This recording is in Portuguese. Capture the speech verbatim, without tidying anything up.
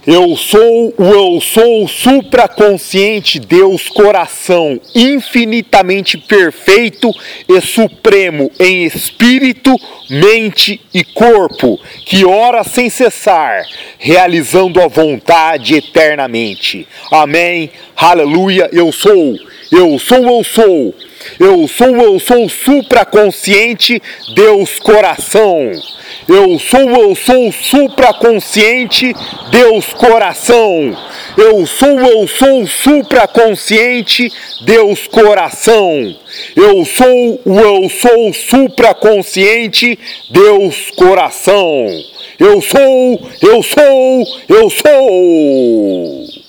Eu sou o eu sou supraconsciente Deus coração, infinitamente perfeito e supremo em espírito, mente e corpo, que ora sem cessar, realizando a vontade eternamente. Amém. Aleluia. Eu sou, eu sou, eu sou. Eu sou, eu sou supraconsciente Deus coração. Eu sou, eu sou supraconsciente Deus coração. Eu sou, eu sou supraconsciente Deus coração. Eu sou o eu sou supraconsciente Deus coração. Eu sou, eu sou, eu sou.